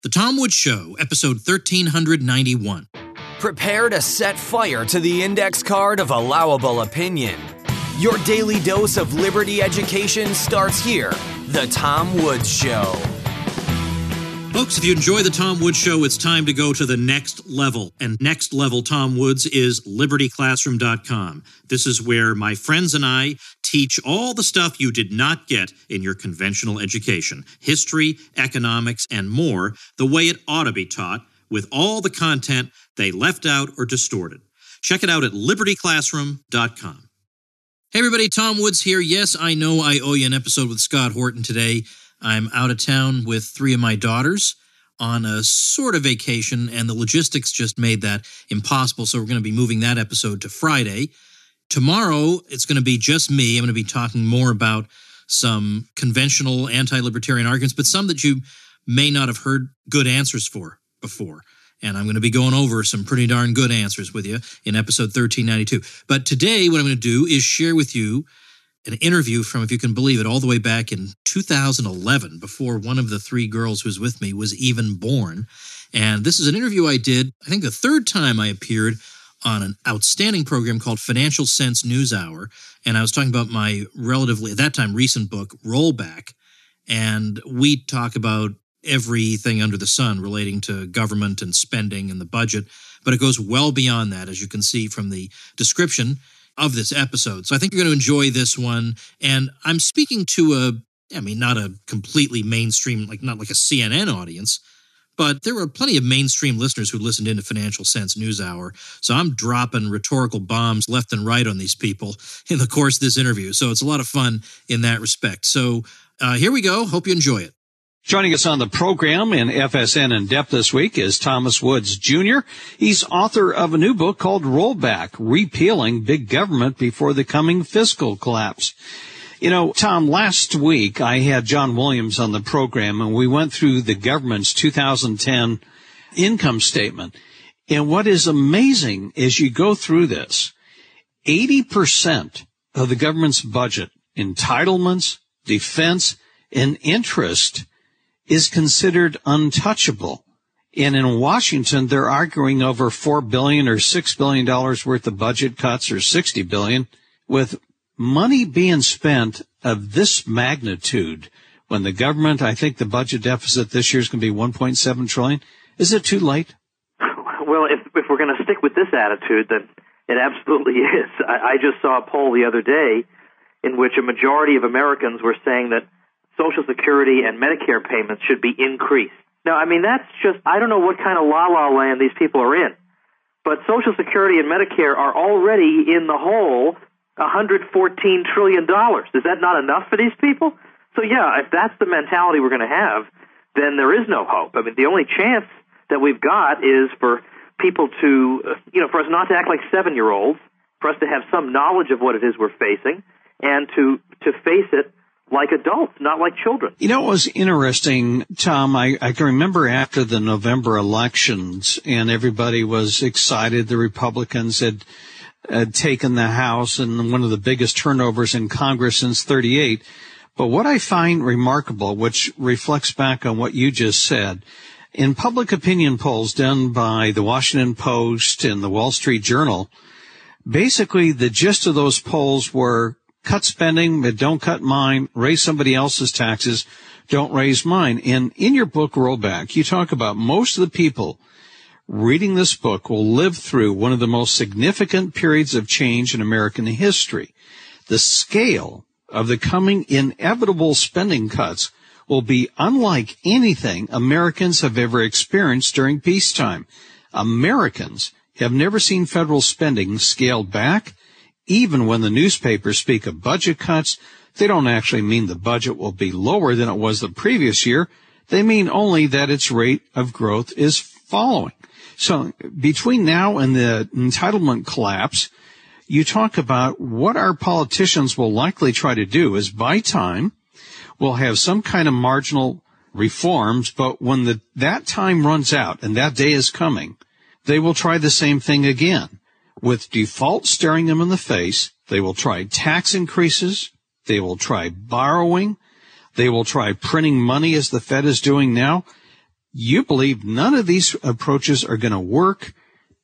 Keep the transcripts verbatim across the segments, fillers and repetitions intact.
The Tom Woods Show, episode thirteen ninety-one. Prepare to set fire to the index card of allowable opinion. Your daily dose of liberty education starts here. The Tom Woods Show. Folks, if you enjoy the Tom Woods Show, it's time to go to the next level. And next level Tom Woods is liberty classroom dot com. This is where my friends and I teach all the stuff you did not get in your conventional education. History, economics, and more, the way it ought to be taught, with all the content they left out or distorted. Check it out at liberty classroom dot com. Hey everybody, Tom Woods here. Yes, I know I owe you an episode with Scott Horton today. I'm out of town with three of my daughters on a sort of vacation, and the logistics just made that impossible, so we're going to be moving that episode to Friday. Tomorrow, it's going to be just me. I'm going to be talking more about some conventional anti-libertarian arguments, but some that you may not have heard good answers for before. And I'm going to be going over some pretty darn good answers with you in episode thirteen ninety-two. But today, what I'm going to do is share with you an interview from, if you can believe it, all the way back in two thousand eleven, before one of the three girls who was with me was even born. And this is an interview I did, I think the third time I appeared on an outstanding program called Financial Sense NewsHour. And I was talking about my relatively, at that time, recent book, Rollback. And we talk about everything under the sun relating to government and spending and the budget. But it goes well beyond that, as you can see from the description of this episode. So I think you're going to enjoy this one. And I'm speaking to a, I mean, not a completely mainstream, like not like a C N N audience, but there were plenty of mainstream listeners who listened into Financial Sense NewsHour. So I'm dropping rhetorical bombs left and right on these people in the course of this interview. So it's a lot of fun in that respect. So uh, here we go. Hope you enjoy it. Joining us on the program in F S N In Depth this week is Thomas Woods, Junior He's author of a new book called Rollback, Repealing Big Government Before the Coming Fiscal Collapse. You know, Tom, last week I had John Williams on the program, and we went through the government's two thousand ten income statement. And what is amazing is you go through this, eighty percent of the government's budget, entitlements, defense, and interest is considered untouchable. And in Washington, they're arguing over four billion dollars or six billion dollars worth of budget cuts, or sixty billion dollars, with money being spent of this magnitude when the government, I think the budget deficit this year is going to be one point seven trillion dollars. Is it too late? Well, if, if we're going to stick with this attitude, then it absolutely is. I, I just saw a poll the other day in which a majority of Americans were saying that Social Security and Medicare payments should be increased. Now, I mean, that's just, I don't know what kind of la-la land these people are in, but Social Security and Medicare are already in the hole one hundred fourteen trillion dollars. Is that not enough for these people? So, yeah, if that's the mentality we're going to have, then there is no hope. I mean, the only chance that we've got is for people to, uh, you know, for us not to act like seven-year-olds, for us to have some knowledge of what it is we're facing, and to, to face it like adults, not like children. You know, it was interesting, Tom. I, I can remember after the November elections, and everybody was excited. The Republicans had, had taken the House and one of the biggest turnovers in Congress since thirty-eight. But what I find remarkable, which reflects back on what you just said, in public opinion polls done by the Washington Post and the Wall Street Journal, basically the gist of those polls were, cut spending, but don't cut mine. Raise somebody else's taxes. Don't raise mine. And in your book, Rollback, you talk about most of the people reading this book will live through one of the most significant periods of change in American history. The scale of the coming inevitable spending cuts will be unlike anything Americans have ever experienced during peacetime. Americans have never seen federal spending scaled back. Even when the newspapers speak of budget cuts, they don't actually mean the budget will be lower than it was the previous year. They mean only that its rate of growth is following. So between now and the entitlement collapse, you talk about what our politicians will likely try to do is buy time. We'll have some kind of marginal reforms, but when the, that time runs out and that day is coming, they will try the same thing again. With default staring them in the face, they will try tax increases, they will try borrowing, they will try printing money as the Fed is doing now. You believe none of these approaches are going to work.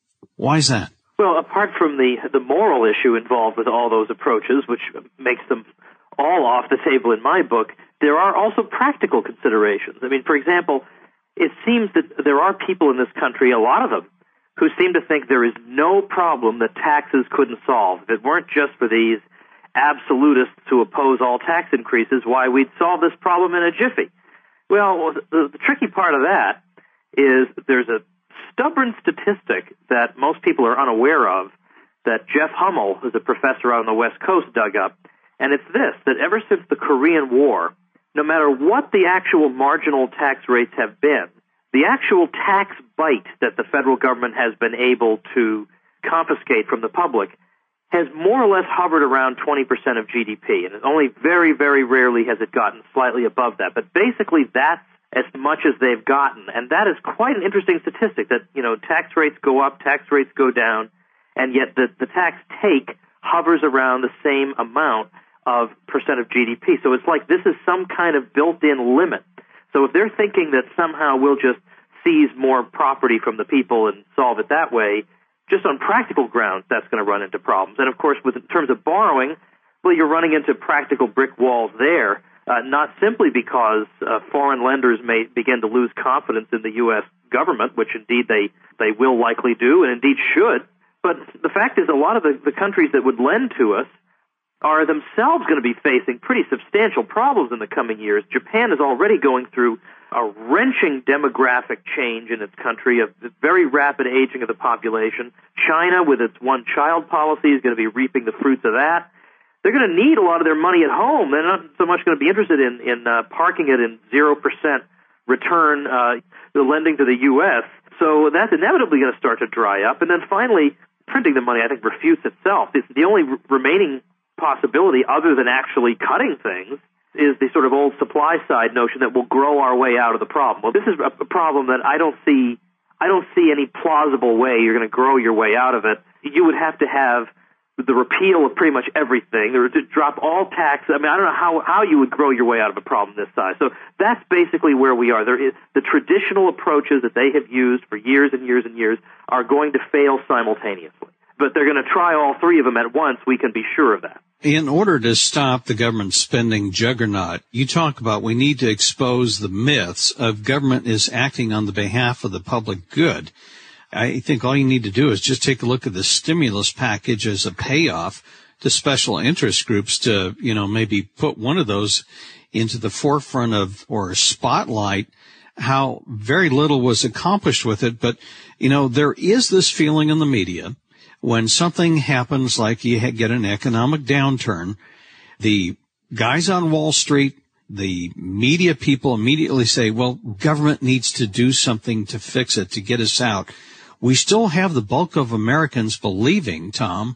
Why is that? Well, apart from the the moral issue involved with all those approaches, which makes them all off the table in my book, there are also practical considerations. I mean, for example, it seems that there are people in this country, a lot of them, who seem to think there is no problem that taxes couldn't solve. If it weren't just for these absolutists who oppose all tax increases, why, we'd solve this problem in a jiffy. Well, the, the tricky part of that is there's a stubborn statistic that most people are unaware of that Jeff Hummel, who's a professor out on the West Coast, dug up, and it's this, that ever since the Korean War, no matter what the actual marginal tax rates have been, the actual tax bite that the federal government has been able to confiscate from the public has more or less hovered around twenty percent of G D P, and only very, very rarely has it gotten slightly above that. But basically, that's as much as they've gotten, and that is quite an interesting statistic, that, you know, tax rates go up, tax rates go down, and yet the, the tax take hovers around the same amount of percent of G D P. So it's like this is some kind of built-in limit. So if they're thinking that somehow we'll just seize more property from the people and solve it that way, just on practical grounds, that's going to run into problems. And of course, with in terms of borrowing, well, you're running into practical brick walls there, uh, not simply because uh, foreign lenders may begin to lose confidence in the U S government, which indeed they, they will likely do and indeed should, but the fact is a lot of the, the countries that would lend to us are themselves going to be facing pretty substantial problems in the coming years. Japan is already going through a wrenching demographic change in its country, a very rapid aging of the population. China, with its one-child policy, is going to be reaping the fruits of that. They're going to need a lot of their money at home. They're not so much going to be interested in, in uh, parking it in zero percent return, uh, the lending to the U S. So that's inevitably going to start to dry up. And then finally, printing the money, I think, refutes itself. It's the only r- remaining possibility, other than actually cutting things, is the sort of old supply side notion that we'll grow our way out of the problem. Well, this is a problem that I don't see. I don't see any plausible way you're going to grow your way out of it. You would have to have the repeal of pretty much everything, or to drop all taxes. I mean, I don't know how how you would grow your way out of a problem this size. So that's basically where we are. There is the traditional approaches that they have used for years and years and years are going to fail simultaneously. But they're going to try all three of them at once. We can be sure of that. In order to stop the government spending juggernaut, you talk about we need to expose the myths of government is acting on the behalf of the public good. I think all you need to do is just take a look at the stimulus package as a payoff to special interest groups to, you know, maybe put one of those into the forefront of or spotlight how very little was accomplished with it. But, you know, there is this feeling in the media when something happens, like you get an economic downturn, the guys on Wall Street, the media people immediately say, well, government needs to do something to fix it, to get us out. We still have the bulk of Americans believing, Tom,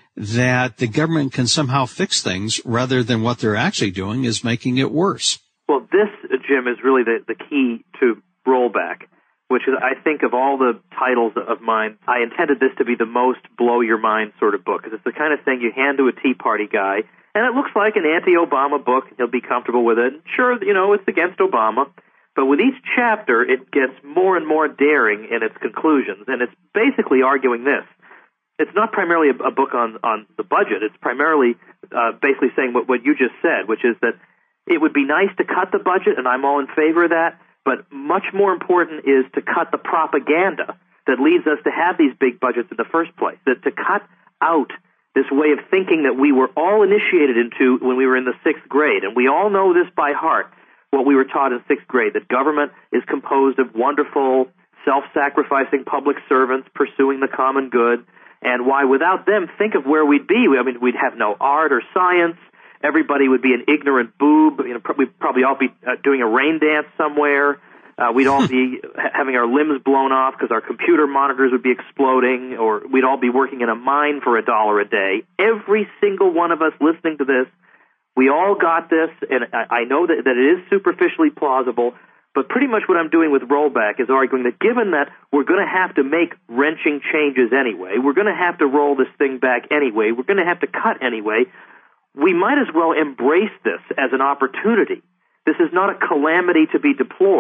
that the government can somehow fix things rather than what they're actually doing is making it worse. Well, this, Jim, is really the, the key to rollback, which is, I think, of all the titles of mine, I intended this to be the most blow-your-mind sort of book, because it's the kind of thing you hand to a Tea Party guy, and it looks like an anti-Obama book, and he'll be comfortable with it. Sure, you know, it's against Obama, but with each chapter, it gets more and more daring in its conclusions, and it's basically arguing this. It's not primarily a, a book on, on the budget. It's primarily uh, basically saying what, what you just said, which is that it would be nice to cut the budget, and I'm all in favor of that, but much more important is to cut the propaganda that leads us to have these big budgets in the first place, that to cut out this way of thinking that we were all initiated into when we were in the sixth grade, and we all know this by heart, what we were taught in sixth grade, that government is composed of wonderful, self-sacrificing public servants pursuing the common good, and why without them, think of where we'd be. I mean, we'd have no art or science. Everybody would be an ignorant boob. You know, we'd probably all be uh, doing a rain dance somewhere. Uh, we'd all be having our limbs blown off because our computer monitors would be exploding, or we'd all be working in a mine for a dollar a day. Every single one of us listening to this, we all got this, and I, I know that, that it is superficially plausible, but pretty much what I'm doing with Rollback is arguing that given that we're going to have to make wrenching changes anyway, we're going to have to roll this thing back anyway, we're going to have to cut anyway, we might as well embrace this as an opportunity. This is not a calamity to be deplored,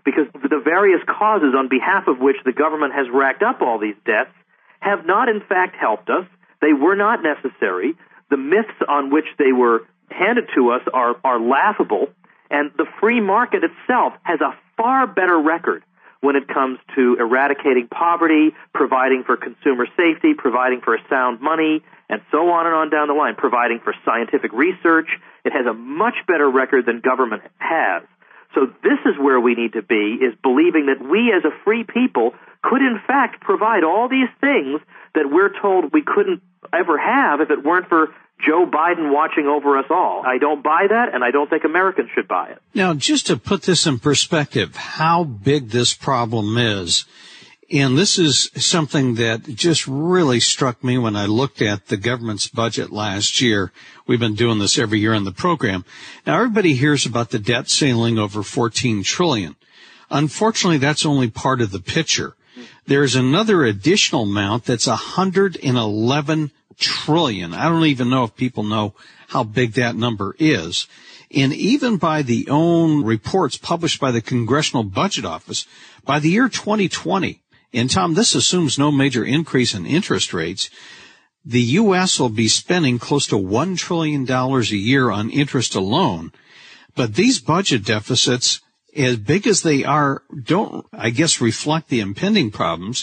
because the various causes on behalf of which the government has racked up all these debts have not in fact helped us. They were not necessary. The myths on which they were handed to us are, are laughable, and the free market itself has a far better record when it comes to eradicating poverty, providing for consumer safety, providing for sound money, and so on and on down the line, providing for scientific research. It has a much better record than government has. So this is where we need to be, is believing that we as a free people could in fact provide all these things that we're told we couldn't ever have if it weren't for Joe Biden watching over us all. I don't buy that, and I don't think Americans should buy it. Now, just to put this in perspective, how big this problem is, and this is something that just really struck me when I looked at the government's budget last year. We've been doing this every year in the program. Now, everybody hears about the debt ceiling over fourteen trillion dollars. Unfortunately, that's only part of the picture. There's another additional amount that's one hundred eleven trillion dollars. I don't even know if people know how big that number is. And even by the own reports published by the Congressional Budget Office, by the year twenty twenty, and Tom, this assumes no major increase in interest rates, the U S will be spending close to one trillion dollars a year on interest alone. But these budget deficits, as big as they are, don't, I guess, reflect the impending problems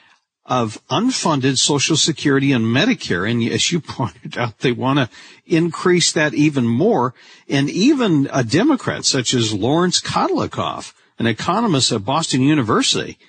of unfunded Social Security and Medicare. And as you pointed out, they want to increase that even more. And even a Democrat such as Lawrence Kodlikoff, an economist at Boston University,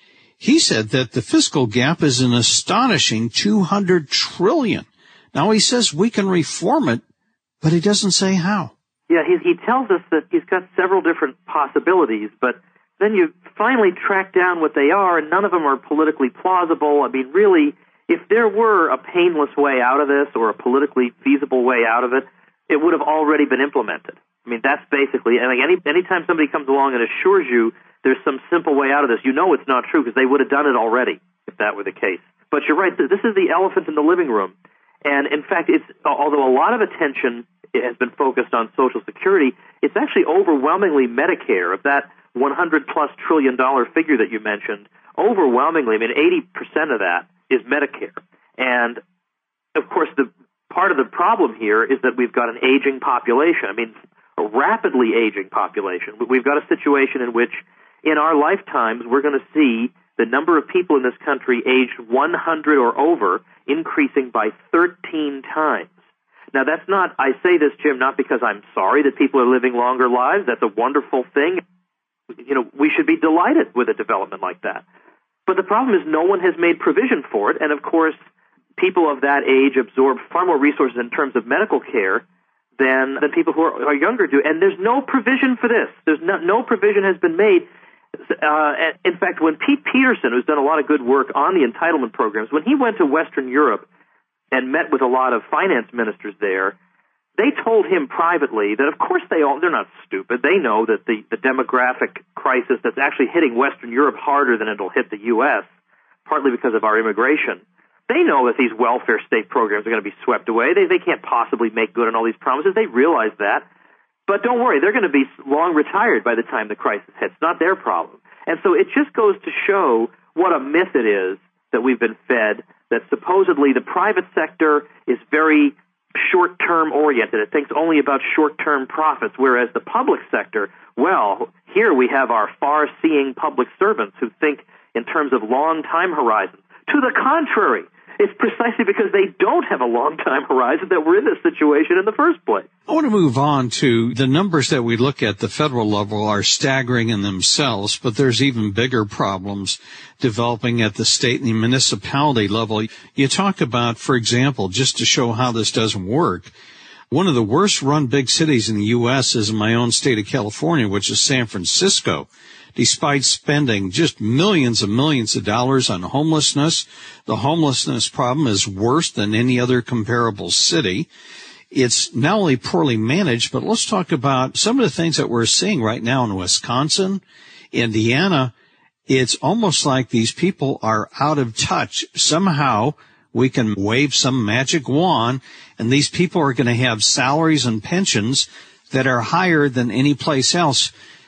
he said that the fiscal gap is an astonishing two hundred trillion dollars. Now, he says we can reform it, but he doesn't say how. Yeah, he, he tells us that he's got several different possibilities, but then you finally track down what they are, and none of them are politically plausible. I mean, really, if there were a painless way out of this or a politically feasible way out of it, it would have already been implemented. I mean, that's basically, and like any anytime somebody comes along and assures you there's some simple way out of this, you know it's not true because they would have done it already if that were the case. But you're right, this is the elephant in the living room. And in fact, it's although a lot of attention has been focused on Social Security, it's actually overwhelmingly Medicare. Of that one hundred plus trillion dollar figure that you mentioned, overwhelmingly, I mean, eighty percent of that is Medicare. And of course, the part of the problem here is that we've got an aging population. I mean, a rapidly aging population. We've got a situation in which, in our lifetimes, we're going to see the number of people in this country aged one hundred or over increasing by thirteen times. Now, that's not, I say this, Jim, not because I'm sorry that people are living longer lives. That's a wonderful thing. You know, we should be delighted with a development like that. But the problem is no one has made provision for it. And, of course, people of that age absorb far more resources in terms of medical care than, than people who are, are younger do. And there's no provision for this. There's no, no provision has been made. Uh, in fact, when Pete Peterson, who's done a lot of good work on the entitlement programs, when he went to Western Europe and met with a lot of finance ministers there, they told him privately that, of course, they all, they're not stupid. They know that the, the demographic crisis that's actually hitting Western Europe harder than it'll hit the U S, partly because of our immigration, they know that these welfare state programs are going to be swept away. They, they can't possibly make good on all these promises. They realize that. But don't worry, they're going to be long retired by the time the crisis hits. Not their problem. And so it just goes to show what a myth it is that we've been fed, that supposedly the private sector is very short-term oriented. It thinks only about short-term profits, whereas the public sector, well, here we have our far-seeing public servants who think in terms of long time horizons. To the contrary, it's precisely because they don't have a long time horizon that we're in this situation in the first place. I want to move on to the numbers that we look at the federal level are staggering in themselves, but there's even bigger problems developing at the state and the municipality level. You talk about, for example, just to show how this doesn't work, one of the worst run big cities in the U S is in my own state of California, which is San Francisco. Despite spending just millions and millions of dollars on homelessness, the homelessness problem is worse than any other comparable city. It's not only poorly managed, but let's talk about some of the things that we're seeing right now in Wisconsin, Indiana. It's almost like these people are out of touch. Somehow we can wave some magic wand, and these people are going to have salaries and pensions that are higher than any place else.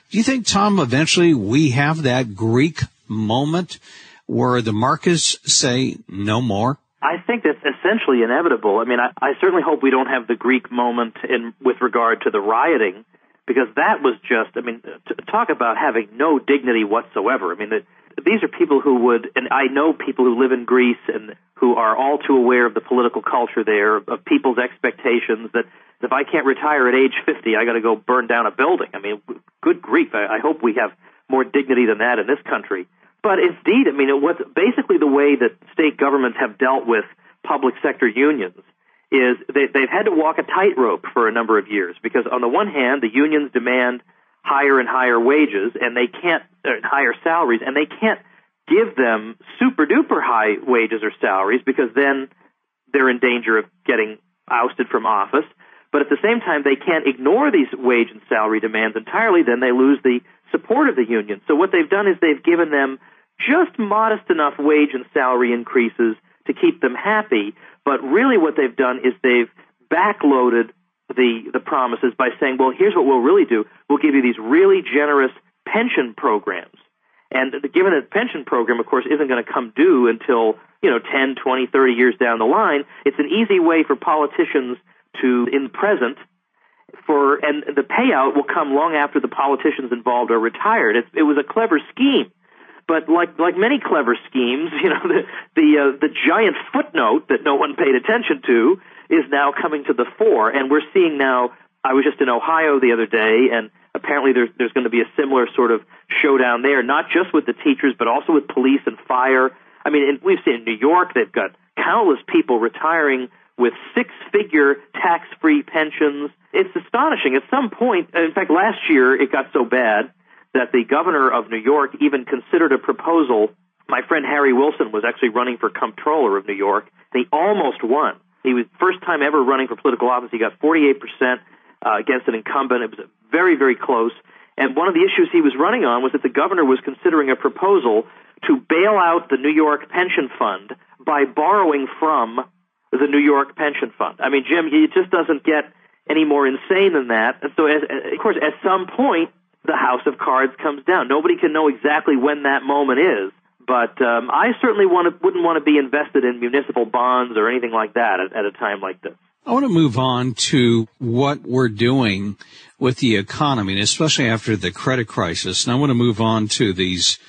Do you think, Tom, eventually we have that Greek moment where the markets say no more? I think that's essentially inevitable. I mean, I, I certainly hope we don't have the Greek moment in with regard to the rioting, because that was just, I mean, to talk about having no dignity whatsoever. I mean, the, these are people who would, and I know people who live in Greece and who are all too aware of the political culture there, of people's expectations that if I can't retire at age fifty, I got to go burn down a building. I mean, good grief. I, I hope we have more dignity than that in this country. But indeed, I mean, what's basically the way that state governments have dealt with public sector unions is they, they've had to walk a tightrope for a number of years, because on the one hand, the unions demand higher and higher wages, and they can't, uh, higher salaries, and they can't give them super-duper high wages or salaries, because then they're in danger of getting ousted from office. But at the same time, they can't ignore these wage and salary demands entirely, then they lose the support of the union. So what they've done is they've given them just modest enough wage and salary increases to keep them happy, but really what they've done is they've backloaded the the promises by saying, well, here's what we'll really do. We'll give you these really generous pension programs. And given that the pension program, of course, isn't going to come due until, you know, ten, twenty, thirty years down the line, it's an easy way for politicians to, in the present, for and the payout will come long after the politicians involved are retired. It, it was a clever scheme. But like like many clever schemes, you know, the the, uh, the giant footnote that no one paid attention to is now coming to the fore, and we're seeing now. I was just in Ohio the other day, and apparently there's there's going to be a similar sort of showdown there, not just with the teachers, but also with police and fire. I mean, in, we've seen in New York they've got countless people retiring with six-figure tax-free pensions. It's astonishing. At some point, in fact, last year it got so bad that the governor of New York even considered a proposal. My friend Harry Wilson was actually running for comptroller of New York, and he almost won. He was first time ever running for political office. He got forty-eight percent uh, against an incumbent. It was very, very close. And one of the issues he was running on was that the governor was considering a proposal to bail out the New York pension fund by borrowing from the New York pension fund. I mean, Jim, it just doesn't get any more insane than that. And so, as, of course, at some point, the house of cards comes down. Nobody can know exactly when that moment is, but um, I certainly want to, wouldn't want to be invested in municipal bonds or anything like that at, at a time like this. I want to move on to what we're doing with the economy, and especially after the credit crisis. And I want to move on to these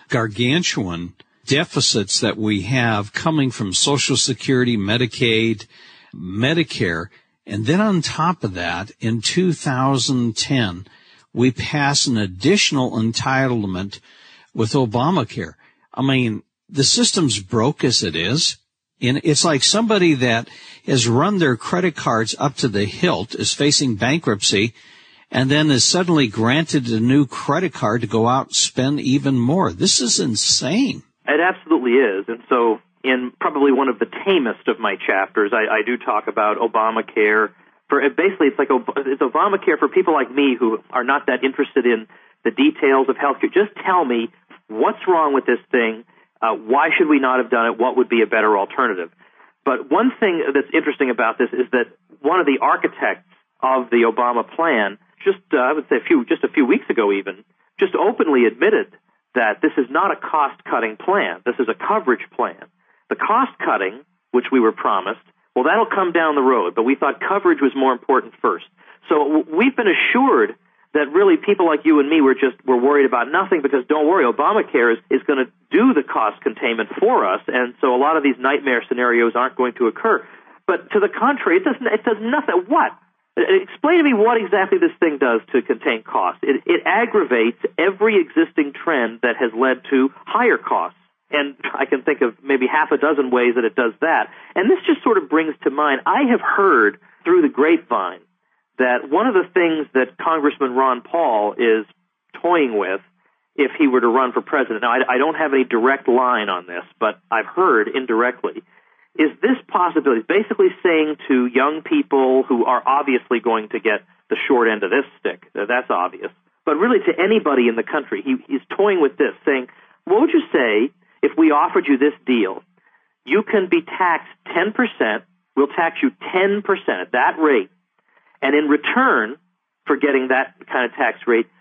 gargantuan deficits that we have coming from Social Security, Medicaid, Medicare. And then on top of that, in two thousand ten, we pass an additional entitlement with Obamacare. I mean, the system's broke as it is. And it's like somebody that has run their credit cards up to the hilt is facing bankruptcy and then is suddenly granted a new credit card to go out and spend even more. This is insane. It absolutely is. And so in probably one of the tamest of my chapters, I, I do talk about Obamacare. For basically, it's like it's Obamacare for people like me who are not that interested in the details of healthcare. Just tell me what's wrong with this thing. Uh, why should we not have done it? What would be a better alternative? But one thing that's interesting about this is that one of the architects of the Obama plan, just uh, I would say a few, just a few weeks ago even, just openly admitted that this is not a cost-cutting plan. This is a coverage plan. The cost-cutting, which we were promised, well, that'll come down the road, but we thought coverage was more important first. So we've been assured that really people like you and me were just were worried about nothing, because don't worry, Obamacare is, is going to do the cost containment for us, and so a lot of these nightmare scenarios aren't going to occur. But to the contrary, it does, it does nothing. What? Explain to me what exactly this thing does to contain costs. It, it aggravates every existing trend that has led to higher costs. And I can think of maybe half a dozen ways that it does that. And this just sort of brings to mind, I have heard through the grapevine that one of the things that Congressman Ron Paul is toying with if he were to run for president, now I, I don't have any direct line on this, but I've heard indirectly, is this possibility, basically saying to young people who are obviously going to get the short end of this stick, that's obvious, but really to anybody in the country, he, he's toying with this, saying, what would you say if we offered you this deal? You can be taxed ten percent, we'll tax you ten percent at that rate, and in return for getting that kind of tax rate,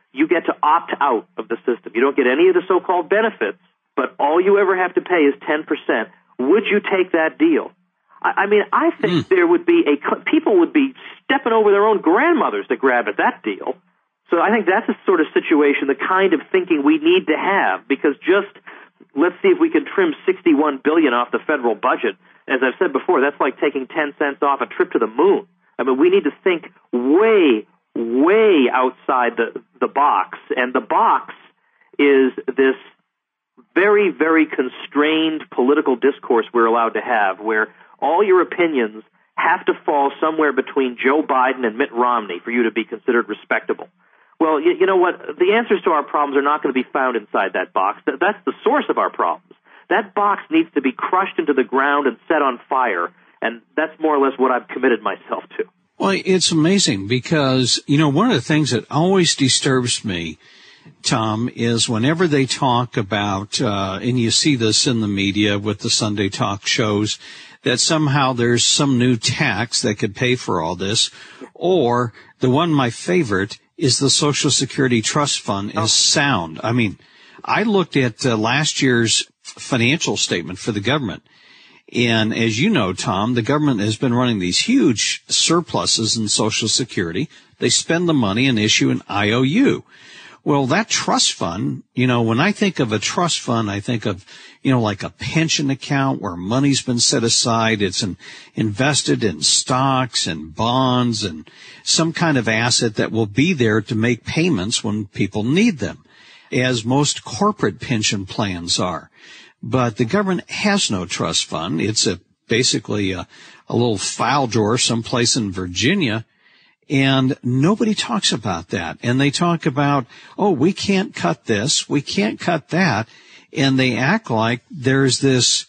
you get to opt out of the system. You don't get any of the so-called benefits, but all you ever have to pay is ten percent. Would you take that deal? I, I mean, I think mm. there would be a people would be stepping over their own grandmothers to grab at that deal. So I think that's a sort of situation, the kind of thinking we need to have, because just let's see if we can trim sixty-one billion dollars off the federal budget. As I've said before, that's like taking ten cents off a trip to the moon. I mean, we need to think way, way outside the, the box. And the box is this very, very constrained political discourse we're allowed to have, where all your opinions have to fall somewhere between Joe Biden and Mitt Romney for you to be considered respectable. Well, you, you know what? The answers to our problems are not going to be found inside that box. That's the source of our problems. That box needs to be crushed into the ground and set on fire, and that's more or less what I've committed myself to. Well, it's amazing because, you know, one of the things that always disturbs me, Tom, is whenever they talk about, uh, and you see this in the media with the Sunday talk shows, that somehow there's some new tax that could pay for all this, or the one, my favorite, is the Social Security Trust Fund is sound. I mean, I looked at uh, last year's financial statement for the government. And as you know, Tom, the government has been running these huge surpluses in Social Security. They spend the money and issue an I O U. Well, that trust fund, you know, when I think of a trust fund, I think of, you know, like a pension account where money's been set aside. It's an, invested in stocks and bonds and some kind of asset that will be there to make payments when people need them, as most corporate pension plans are. But the government has no trust fund. It's a basically a, a little file drawer someplace in Virginia. And nobody talks about that. And they talk about, oh, we can't cut this, we can't cut that. And they act like there's this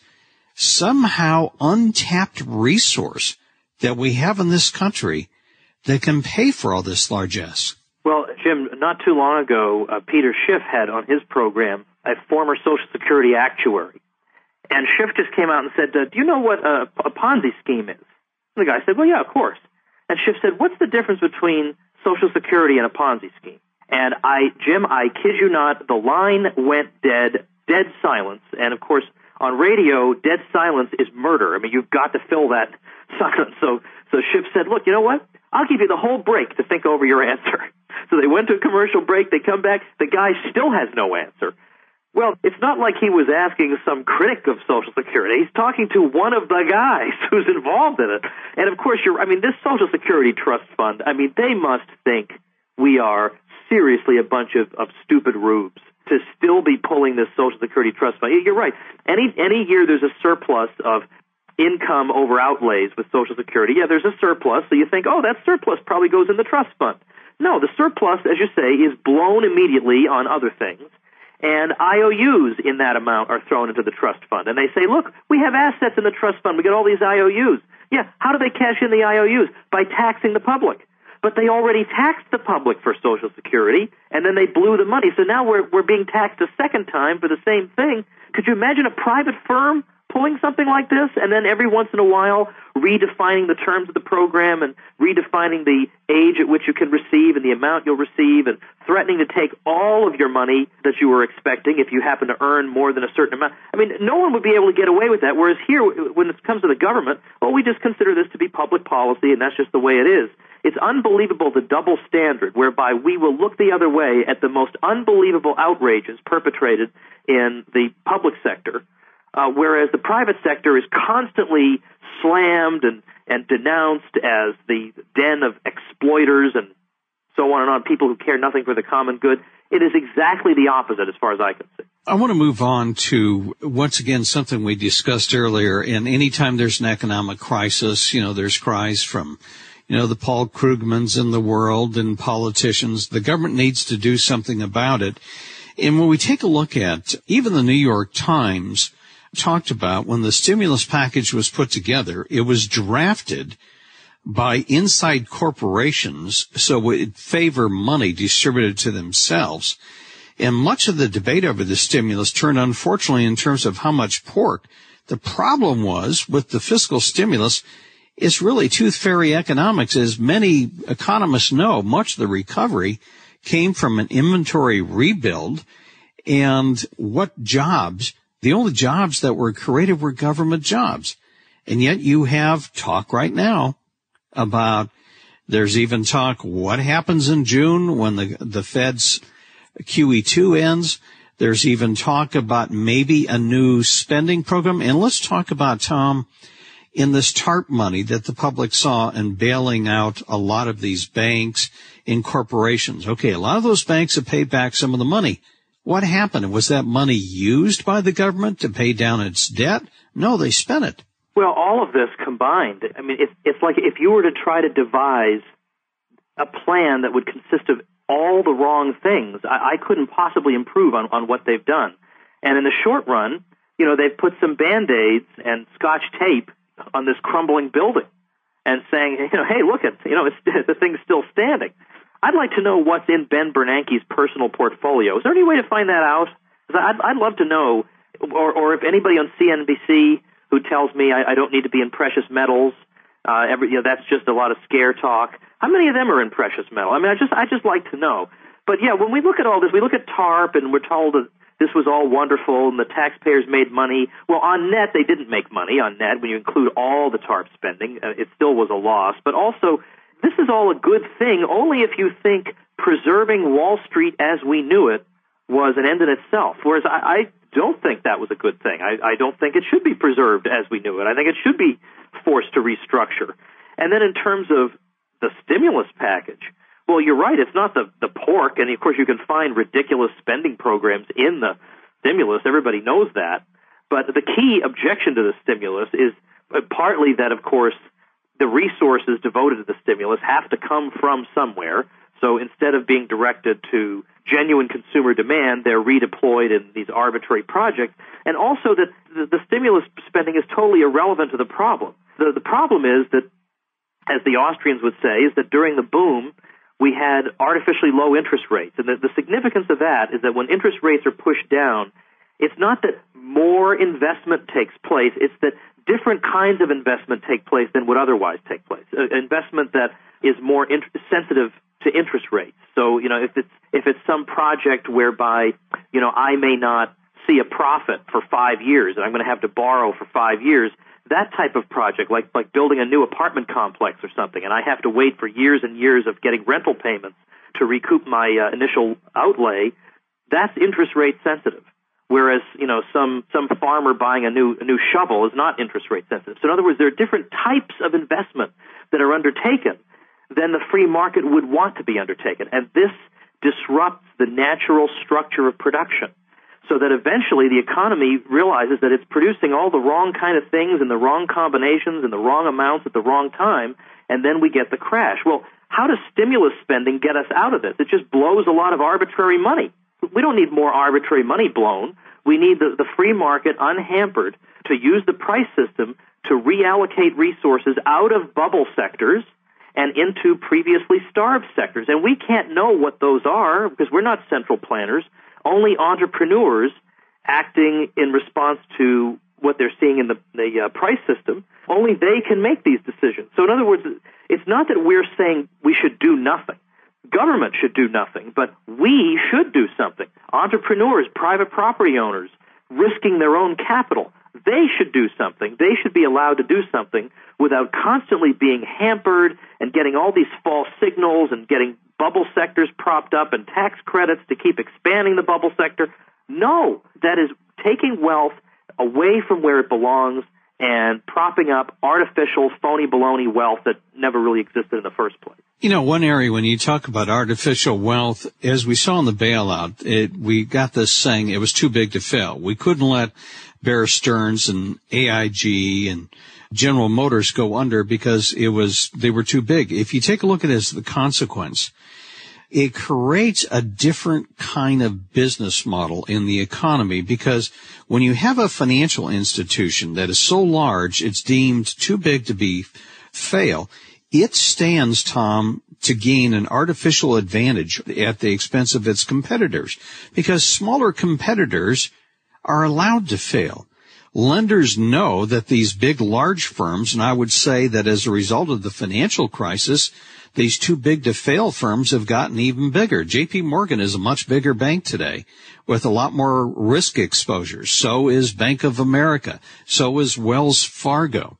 somehow untapped resource that we have in this country that can pay for all this largesse. Well, Jim, not too long ago, uh, Peter Schiff had on his program a former Social Security actuary. And Schiff just came out and said, uh, do you know what a, a Ponzi scheme is? And the guy said, well, yeah, of course. And Schiff said, what's the difference between Social Security and a Ponzi scheme? And I, Jim, I kid you not, the line went dead, dead silence. And, of course, on radio, dead silence is murder. I mean, you've got to fill that silence. So, so Schiff said, look, you know what? I'll give you the whole break to think over your answer. So they went to a commercial break. They come back. The guy still has no answer. Well, it's not like he was asking some critic of Social Security. He's talking to one of the guys who's involved in it. And, of course, you're, I mean, this Social Security Trust Fund, I mean, they must think we are seriously a bunch of, of stupid rubes to still be pulling this Social Security Trust Fund. You're right. Any, any year there's a surplus of income over outlays with Social Security. Yeah, there's a surplus, so you think, oh, that surplus probably goes in the trust fund. No, the surplus, as you say, is blown immediately on other things. And I O Us in that amount are thrown into the trust fund. And they say, look, we have assets in the trust fund. We got all these I O Us. Yeah, how do they cash in the I O Us? By taxing the public. But they already taxed the public for Social Security, and then they blew the money. So now we're we're being taxed a second time for the same thing. Could you imagine a private firm pulling something like this, and then every once in a while redefining the terms of the program and redefining the age at which you can receive and the amount you'll receive and threatening to take all of your money that you were expecting if you happen to earn more than a certain amount? I mean, no one would be able to get away with that, whereas here, when it comes to the government, well, we just consider this to be public policy, and that's just the way it is. It's unbelievable, the double standard, whereby we will look the other way at the most unbelievable outrages perpetrated in the public sector, Uh, whereas the private sector is constantly slammed and, and denounced as the den of exploiters and so on and on, people who care nothing for the common good. It is exactly the opposite as far as I can see. I want to move on to, once again, something we discussed earlier. And anytime there's an economic crisis, you know, there's cries from, you know, the Paul Krugmans in the world and politicians. The government needs to do something about it. And when we take a look at even the New York Times talked about when the stimulus package was put together, it was drafted by inside corporations, so it would favor money distributed to themselves. And much of the debate over the stimulus turned, unfortunately, in terms of how much pork. The problem was with the fiscal stimulus, it's really tooth fairy economics. As many economists know, much of the recovery came from an inventory rebuild. And what jobs, the only jobs that were created were government jobs. And yet you have talk right now about, there's even talk what happens in June when the, the Fed's Q E two ends. There's even talk about maybe a new spending program. And let's talk about, Tom, in this TARP money that the public saw and bailing out a lot of these banks and corporations. Okay, a lot of those banks have paid back some of the money. What happened? Was that money used by the government to pay down its debt? No, they spent it. Well, all of this combined, I mean, it's, it's like if you were to try to devise a plan that would consist of all the wrong things, I, I couldn't possibly improve on, on what they've done. And in the short run, you know, they've put some Band-Aids and Scotch tape on this crumbling building and saying, you know, hey, look, at you know, it's, the thing's still standing. I'd like to know what's in Ben Bernanke's personal portfolio. Is there any way to find that out? I'd, I'd love to know, or, or if anybody on C N B C who tells me I, I don't need to be in precious metals, uh, every, you know, that's just a lot of scare talk. How many of them are in precious metal? I mean, I just, I just like to know. But yeah, when we look at all this, we look at TARP and we're told that this was all wonderful and the taxpayers made money. Well, on net, they didn't make money on net. When you include all the TARP spending, uh, it still was a loss. But also, this is all a good thing only if you think preserving Wall Street as we knew it was an end in itself, whereas I, I don't think that was a good thing. I, I don't think it should be preserved as we knew it. I think it should be forced to restructure. And then in terms of the stimulus package, well, you're right, it's not the, the pork, and of course you can find ridiculous spending programs in the stimulus. Everybody knows that. But the key objection to the stimulus is partly that, of course, the resources devoted to the stimulus have to come from somewhere. So instead of being directed to genuine consumer demand, they're redeployed in these arbitrary projects. And also that the, the stimulus spending is totally irrelevant to the problem. The, the problem is that, as the Austrians would say, is that during the boom, we had artificially low interest rates. And the, the significance of that is that when interest rates are pushed down, it's not that more investment takes place, it's that different kinds of investment take place than would otherwise take place. Uh, investment that is more int- sensitive to interest rates. So, you know, if it's if it's some project whereby, you know, I may not see a profit for five years and I'm going to have to borrow for five years, that type of project, like like building a new apartment complex or something, and I have to wait for years and years of getting rental payments to recoup my uh, initial outlay, that's interest rate sensitive. Whereas, you know, some, some farmer buying a new a new shovel is not interest rate sensitive. So in other words, there are different types of investment that are undertaken than the free market would want to be undertaken. And this disrupts the natural structure of production so that eventually the economy realizes that it's producing all the wrong kind of things in the wrong combinations and the wrong amounts at the wrong time, and then we get the crash. Well, how does stimulus spending get us out of this? It just blows a lot of arbitrary money. We don't need more arbitrary money blown. We need the, the free market unhampered to use the price system to reallocate resources out of bubble sectors and into previously starved sectors. And we can't know what those are because we're not central planners. Only entrepreneurs acting in response to what they're seeing in the, the uh, price system, only they can make these decisions. So in other words, it's not that we're saying we should do nothing. Government should do nothing, but we should do something. Entrepreneurs, private property owners, risking their own capital, they should do something. They should be allowed to do something without constantly being hampered and getting all these false signals and getting bubble sectors propped up and tax credits to keep expanding the bubble sector. No, that is taking wealth away from where it belongs and propping up artificial, phony baloney wealth that never really existed in the first place. You know, one area when you talk about artificial wealth, as we saw in the bailout, it, we got this saying it was too big to fail. We couldn't let Bear Stearns and A I G and General Motors go under because it was they were too big. If you take a look at it as the consequence, it creates a different kind of business model in the economy because when you have a financial institution that is so large it's deemed too big to be fail, it stands, Tom, to gain an artificial advantage at the expense of its competitors because smaller competitors are allowed to fail. lenders know that these big, large firms, and I would say that as a result of the financial crisis, these too big to fail firms have gotten even bigger. J P Morgan is a much bigger bank today with a lot more risk exposure. So is Bank of America. So is Wells Fargo.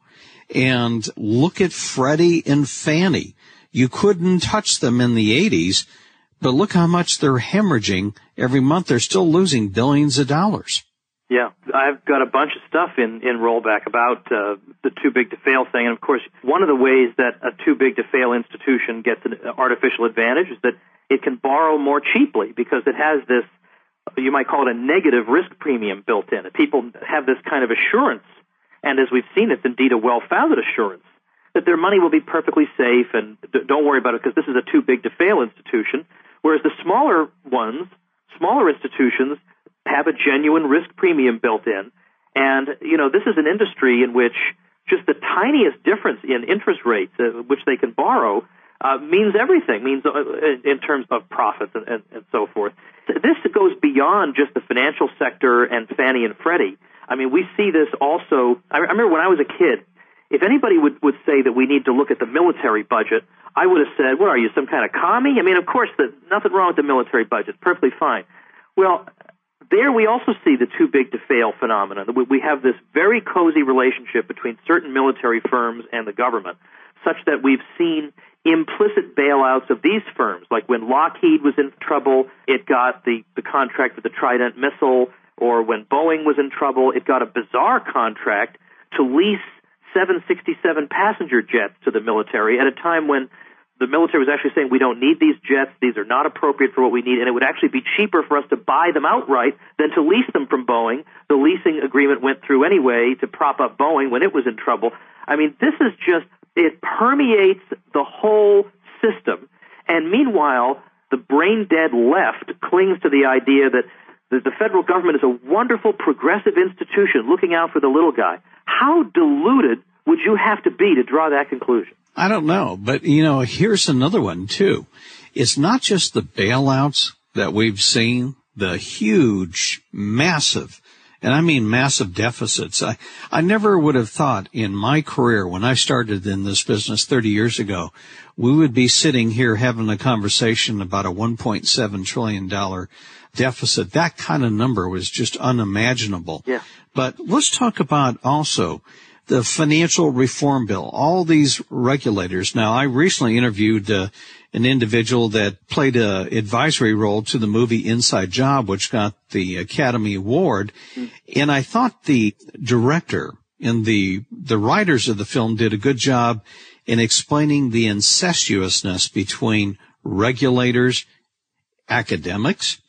And look at Freddie and Fannie. You couldn't touch them in the eighties, but look how much they're hemorrhaging every month. They're still losing billions of dollars. Yeah, I've got a bunch of stuff in, in Rollback about uh, the too big to fail thing. And, of course, one of the ways that a too big to fail institution gets an artificial advantage is that it can borrow more cheaply because it has this, you might call it a negative risk premium built in. People have this kind of assurance, and as we've seen, it's indeed a well-founded assurance, that their money will be perfectly safe and don't worry about it because this is a too big to fail institution, whereas the smaller ones, smaller institutions, have a genuine risk premium built in. And, you know, this is an industry in which just the tiniest difference in interest rates uh, which they can borrow uh, means everything, means uh, in terms of profits and, and, and so forth. This goes beyond just the financial sector and Fannie and Freddie. I mean, we see this also. I remember when I was a kid, if anybody would, would say that we need to look at the military budget, I would have said, what are you, some kind of commie? I mean, of course, the, nothing wrong with the military budget. Perfectly fine. Well, there we also see the too big to fail phenomenon. We have this very cozy relationship between certain military firms and the government, such that we've seen implicit bailouts of these firms. Like when Lockheed was in trouble, it got the, the contract for the Trident missile, or when Boeing was in trouble, it got a bizarre contract to lease seven sixty-seven passenger jets to the military at a time when the military was actually saying we don't need these jets, these are not appropriate for what we need, and it would actually be cheaper for us to buy them outright than to lease them from Boeing. The leasing agreement went through anyway to prop up Boeing when it was in trouble. I mean, this is just, it permeates the whole system, and meanwhile, the brain-dead left clings to the idea that the federal government is a wonderful progressive institution looking out for the little guy. How deluded would you have to be to draw that conclusion? I don't know, but, you know, here's another one, too. It's not just the bailouts that we've seen, the huge, massive, and I mean massive deficits. I, I never would have thought in my career when I started in this business thirty years ago, we would be sitting here having a conversation about a one point seven trillion dollars deficit. That kind of number was just unimaginable. Yeah. But let's talk about also the financial reform bill, all these regulators. Now, I recently interviewed uh, an individual that played an advisory role to the movie Inside Job, which got the Academy Award. Mm-hmm. And I thought the director and the, the writers of the film did a good job in explaining the incestuousness between regulators, academics,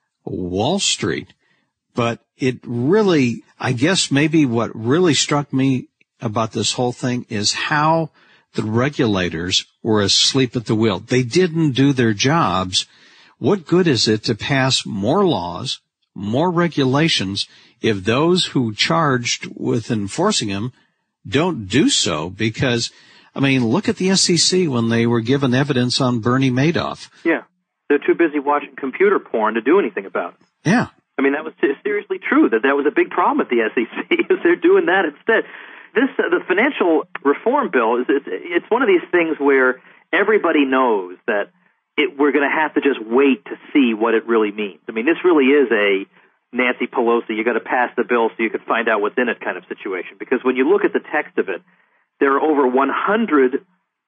Wall Street. But it really, I guess maybe what really struck me about this whole thing is how the regulators were asleep at the wheel. They didn't do their jobs. What good is it to pass more laws, more regulations, if those who charged with enforcing them don't do so? Because, I mean, look at the S E C when they were given evidence on Bernie Madoff. Yeah. They're too busy watching computer porn to do anything about it. Yeah. I mean, that was seriously true, that that was a big problem at the S E C, is they're doing that instead. This, uh, the financial reform bill, is it's, it's one of these things where everybody knows that it, we're going to have to just wait to see what it really means. I mean, this really is a Nancy Pelosi, you got to pass the bill so you can find out what's in it kind of situation. Because when you look at the text of it, there are over one hundred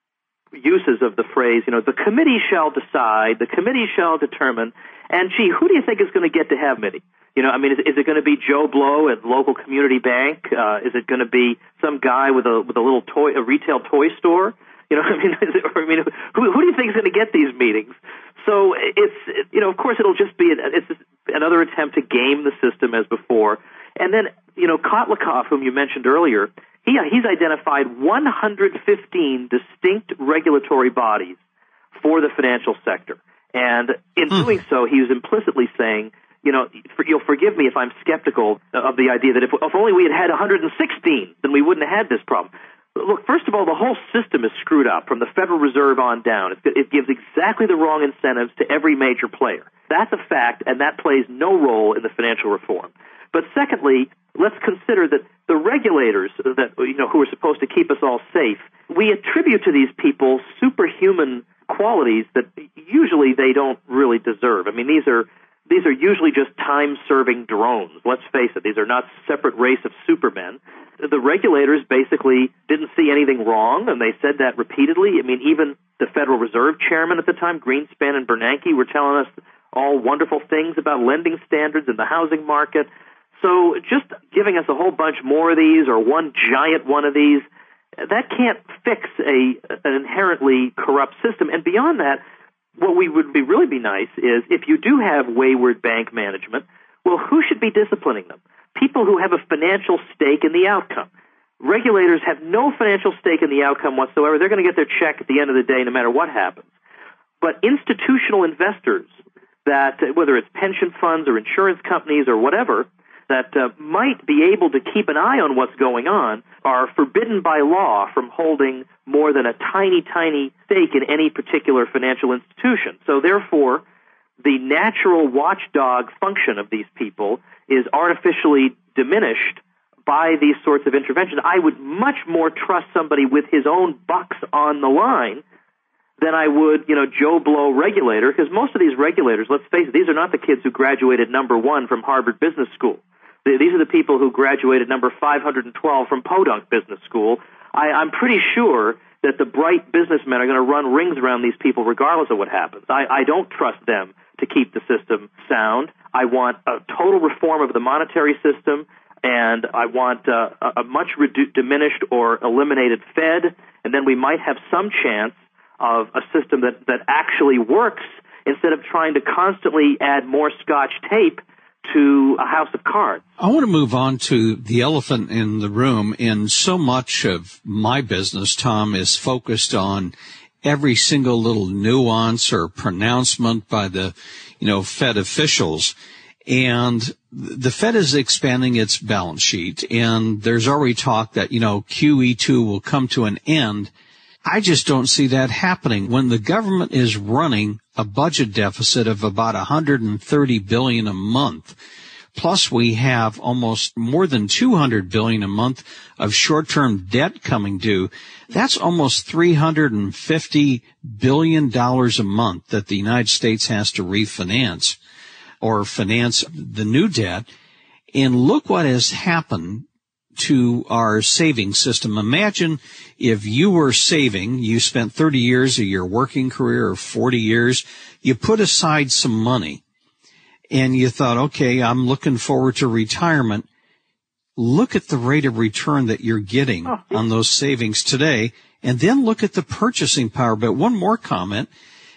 uses of the phrase, you know, the committee shall decide, the committee shall determine, and gee, who do you think is going to get to have committee? You know, I mean, is, is it going to be Joe Blow at local community bank? Uh, is it going to be some guy with a with a little toy, a retail toy store? You know, I mean, is it, I mean, who, who do you think is going to get these meetings? So it's, you know, of course, it'll just be it's another attempt to game the system as before. And then, you know, Kotlikoff, whom you mentioned earlier, he he's identified one hundred fifteen distinct regulatory bodies for the financial sector. And in mm. doing so, he was implicitly saying, you know, for, you'll forgive me if I'm skeptical of the idea that if, if only we had had one hundred sixteen, then we wouldn't have had this problem. Look, first of all, the whole system is screwed up from the Federal Reserve on down. It, it gives exactly the wrong incentives to every major player. That's a fact, and that plays no role in the financial reform. But secondly, let's consider that the regulators that, you know, who are supposed to keep us all safe, we attribute to these people superhuman qualities that usually they don't really deserve. I mean, these are these are usually just time-serving drones. Let's face it, these are not separate race of supermen. The regulators basically didn't see anything wrong, and they said that repeatedly. I mean, even the Federal Reserve chairman at the time, Greenspan and Bernanke, were telling us all wonderful things about lending standards in the housing market. So just giving us a whole bunch more of these or one giant one of these, that can't fix a an inherently corrupt system. And beyond that, what we would be really be nice is if you do have wayward bank management, well, who should be disciplining them? People who have a financial stake in the outcome. Regulators have no financial stake in the outcome whatsoever. They're going to get their check at the end of the day no matter what happens. But institutional investors, that whether it's pension funds or insurance companies or whatever, that uh, might be able to keep an eye on what's going on, are forbidden by law from holding more than a tiny, tiny stake in any particular financial institution. So therefore, the natural watchdog function of these people is artificially diminished by these sorts of interventions. I would much more trust somebody with his own bucks on the line than I would, you know, Joe Blow regulator, because most of these regulators, let's face it, these are not the kids who graduated number one from Harvard Business School. These are the people who graduated number five hundred twelve from Podunk Business School. I, I'm pretty sure that the bright businessmen are going to run rings around these people regardless of what happens. I, I don't trust them to keep the system sound. I want a total reform of the monetary system, and I want uh, a much redu- diminished or eliminated Fed, and then we might have some chance of a system that, that actually works instead of trying to constantly add more Scotch tape to a house of cards. I want to move on to the elephant in the room. And so much of my business, Tom, is focused on every single little nuance or pronouncement by the, you know, Fed officials. And the Fed is expanding its balance sheet. And there's already talk that, you know, Q E two will come to an end. I just don't see that happening. When the government is running a budget deficit of about one hundred thirty billion dollars a month, plus we have almost more than two hundred billion dollars a month of short-term debt coming due, that's almost three hundred fifty billion dollars a month that the United States has to refinance or finance the new debt. And look what has happened to our saving system. Imagine if you were saving, you spent thirty years of your working career or forty years, you put aside some money and you thought, okay, I'm looking forward to retirement. Look at the rate of return that you're getting oh. on those savings today, and then look at the purchasing power. But one more comment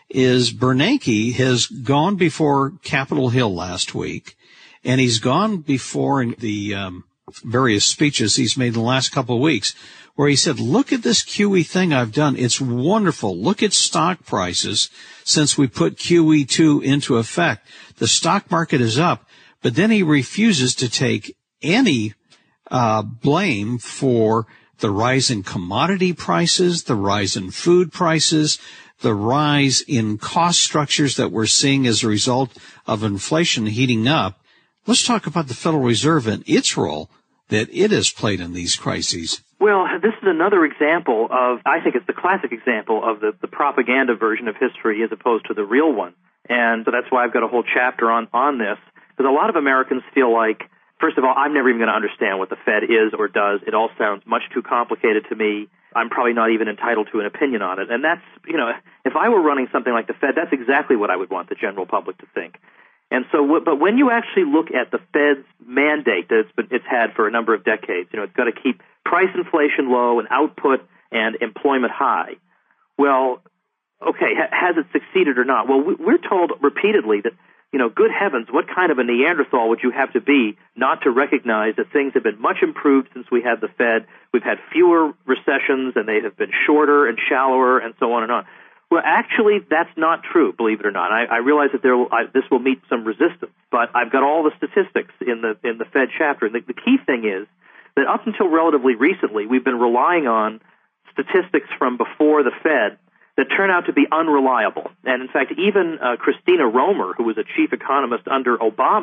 is Bernanke has gone before Capitol Hill last week, and he's gone before in the um, various speeches he's made in the last couple of weeks, where he said, look at this Q E thing I've done. It's wonderful. Look at stock prices since we put Q E two into effect. The stock market is up, but then he refuses to take any uh blame for the rise in commodity prices, the rise in food prices, the rise in cost structures that we're seeing as a result of inflation heating up. Let's talk about the Federal Reserve and its role that it has played in these crises. Well, this is another example of, I think it's the classic example of the, the propaganda version of history as opposed to the real one. And so that's why I've got a whole chapter on, on this, because a lot of Americans feel like, first of all, I'm never even going to understand what the Fed is or does. It all sounds much too complicated to me. I'm probably not even entitled to an opinion on it. And that's, you know, if I were running something like the Fed, that's exactly what I would want the general public to think. And so, but when you actually look at the Fed's mandate that it's, been, it's had for a number of decades, you know, it's got to keep price inflation low and output and employment high. Well, okay, ha- has it succeeded or not? Well, we're told repeatedly that, you know, good heavens, what kind of a Neanderthal would you have to be not to recognize that things have been much improved since we had the Fed? We've had fewer recessions, and they have been shorter and shallower, and so on and on. Well, actually, that's not true, believe it or not. I, I realize that there will, I, this will meet some resistance, but I've got all the statistics in the in the Fed chapter. And the, the key thing is that up until relatively recently, we've been relying on statistics from before the Fed that turn out to be unreliable. And in fact, even uh, Christina Romer, who was a chief economist under Obama,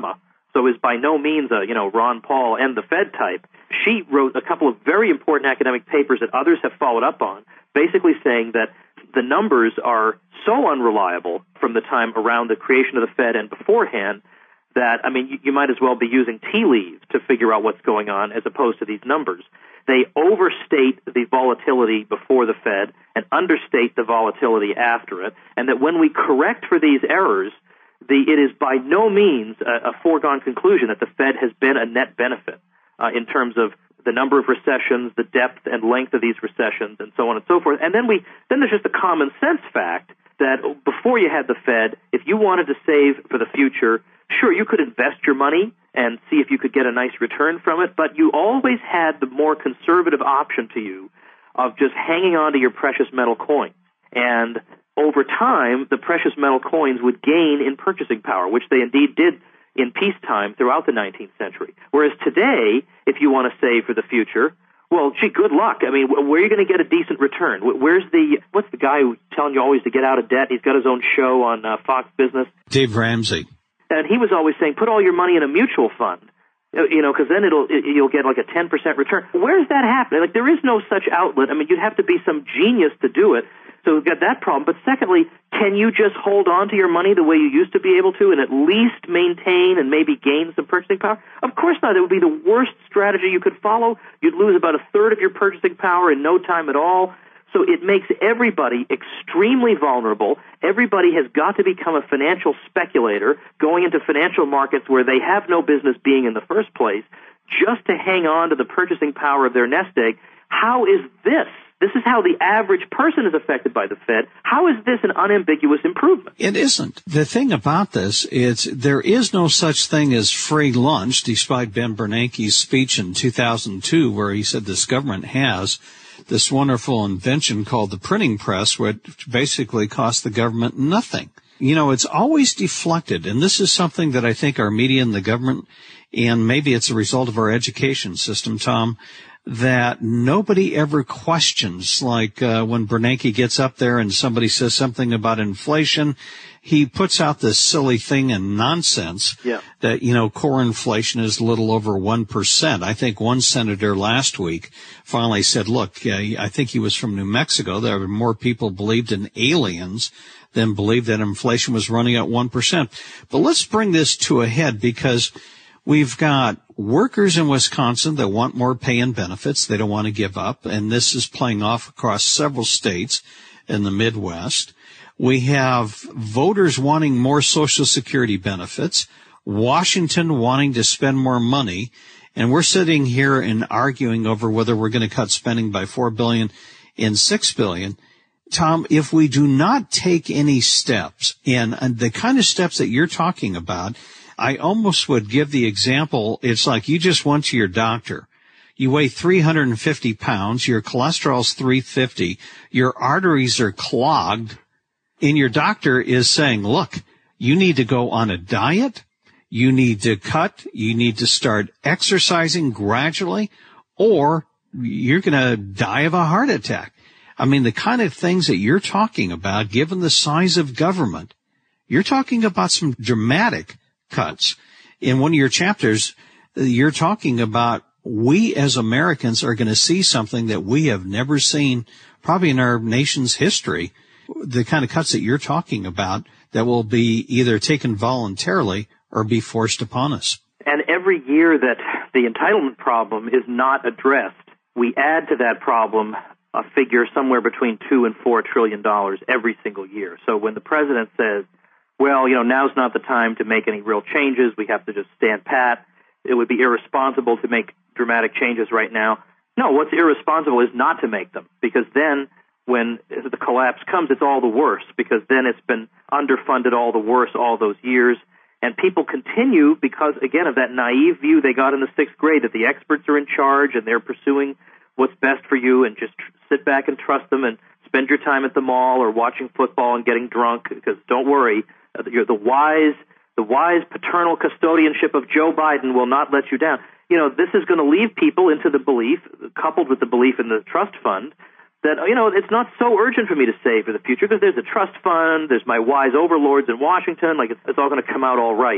so is by no means a, you know, Ron Paul and the Fed type. She wrote a couple of very important academic papers that others have followed up on, basically saying that the numbers are so unreliable from the time around the creation of the Fed and beforehand that, I mean, you, you might as well be using tea leaves to figure out what's going on as opposed to these numbers. They overstate the volatility before the Fed and understate the volatility after it, and that when we correct for these errors, the, it is by no means a, a foregone conclusion that the Fed has been a net benefit uh, in terms of the number of recessions, the depth and length of these recessions, and so on and so forth. And then we then there's just a common sense fact that before you had the Fed, if you wanted to save for the future, sure, you could invest your money and see if you could get a nice return from it, but you always had the more conservative option to you of just hanging on to your precious metal coins. And over time, the precious metal coins would gain in purchasing power, which they indeed did in peacetime throughout the nineteenth century. Whereas today, if you want to save for the future, well, gee, good luck. I mean, where are you going to get a decent return? Where's the, what's the guy who's telling you always to get out of debt? He's got his own show on uh, Fox Business. Dave Ramsey. And he was always saying, put all your money in a mutual fund, you know, because then it'll, it, you'll get like a ten percent return. Where's that happening? Like, there is no such outlet. I mean, you'd have to be some genius to do it. So we've got that problem. But secondly, can you just hold on to your money the way you used to be able to and at least maintain and maybe gain some purchasing power? Of course not. It would be the worst strategy you could follow. You'd lose about a third of your purchasing power in no time at all. So it makes everybody extremely vulnerable. Everybody has got to become a financial speculator going into financial markets where they have no business being in the first place just to hang on to the purchasing power of their nest egg. How is this? This is how the average person is affected by the Fed. How is this an unambiguous improvement? It isn't. The thing about this is there is no such thing as free lunch, despite Ben Bernanke's speech in two thousand two where he said this government has this wonderful invention called the printing press, which basically cost the government nothing. You know, it's always deflected, and this is something that I think our media and the government, and maybe it's a result of our education system, Tom, that nobody ever questions, like uh, when Bernanke gets up there and somebody says something about inflation, he puts out this silly thing and nonsense yeah. that, you know, core inflation is a little over one percent. I think one senator last week finally said, look, uh, I think he was from New Mexico, there were more people believed in aliens than believed that inflation was running at one percent. But let's bring this to a head, because we've got workers in Wisconsin that want more pay and benefits. They don't want to give up. And this is playing off across several states in the Midwest. We have voters wanting more Social Security benefits, Washington wanting to spend more money. And we're sitting here and arguing over whether we're going to cut spending by four billion dollars and six billion dollars. Tom, if we do not take any steps, and the kind of steps that you're talking about, I almost would give the example, it's like you just went to your doctor. You weigh three hundred fifty pounds, your cholesterol's three fifty, your arteries are clogged, and your doctor is saying, look, you need to go on a diet, you need to cut, you need to start exercising gradually, or you're going to die of a heart attack. I mean, the kind of things that you're talking about, given the size of government, you're talking about some dramatic cuts. In one of your chapters, you're talking about we as Americans are going to see something that we have never seen probably in our nation's history, the kind of cuts that you're talking about that will be either taken voluntarily or be forced upon us. And every year that the entitlement problem is not addressed, we add to that problem a figure somewhere between two and four trillion dollars every single year. So when the president says, well, you know, now's not the time to make any real changes, we have to just stand pat, it would be irresponsible to make dramatic changes right now. No, what's irresponsible is not to make them, because then when the collapse comes, it's all the worse, because then it's been underfunded all the worse all those years. And people continue because, again, of that naive view they got in the sixth grade that the experts are in charge and they're pursuing what's best for you, and just tr- sit back and trust them and spend your time at the mall or watching football and getting drunk, because don't worry, uh, you're the wise, the wise paternal custodianship of Joe Biden will not let you down. You know, this is going to leave people into the belief, coupled with the belief in the trust fund, that, you know, it's not so urgent for me to save for the future because there's a trust fund, there's my wise overlords in Washington, like it's, it's all going to come out all right.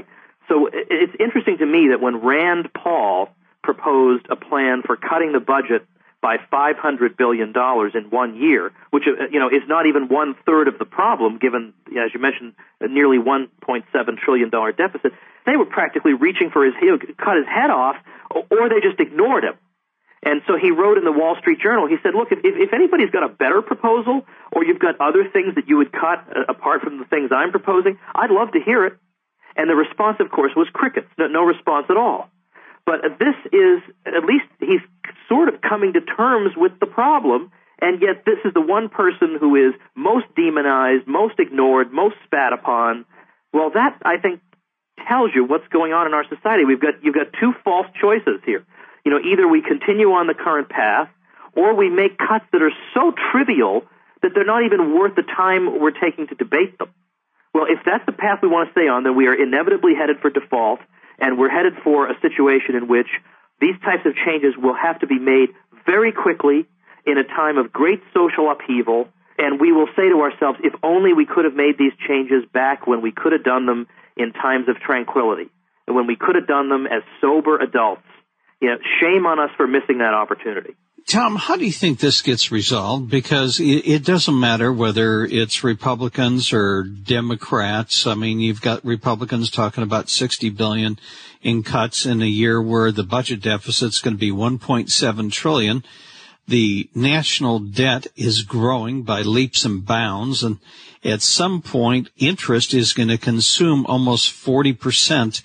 So it's interesting to me that when Rand Paul proposed a plan for cutting the budget by five hundred billion dollars in one year, which you know is not even one-third of the problem, given, as you mentioned, a nearly one point seven trillion dollars deficit, they were practically reaching for his, he would cut his head off, or they just ignored him. And so he wrote in the Wall Street Journal, he said, look, if, if anybody's got a better proposal, or you've got other things that you would cut uh, apart from the things I'm proposing, I'd love to hear it. And the response, of course, was crickets, no, no response at all. But this is, at least he's sort of coming to terms with the problem, and yet this is the one person who is most demonized, most ignored, most spat upon. Well, that, I think, tells you what's going on in our society. We've got, you've got two false choices here. You know, either we continue on the current path, or we make cuts that are so trivial that they're not even worth the time we're taking to debate them. Well, if that's the path we want to stay on, then we are inevitably headed for default, and we're headed for a situation in which these types of changes will have to be made very quickly in a time of great social upheaval, and we will say to ourselves, if only we could have made these changes back when we could have done them in times of tranquility, and when we could have done them as sober adults. You know, shame on us for missing that opportunity. Tom, how do you think this gets resolved? Because it, it doesn't matter whether it's Republicans or Democrats. I mean, you've got Republicans talking about sixty billion dollars in cuts in a year where the budget deficit's going to be one point seven trillion dollars. The national debt is growing by leaps and bounds, and at some point, interest is going to consume almost forty percent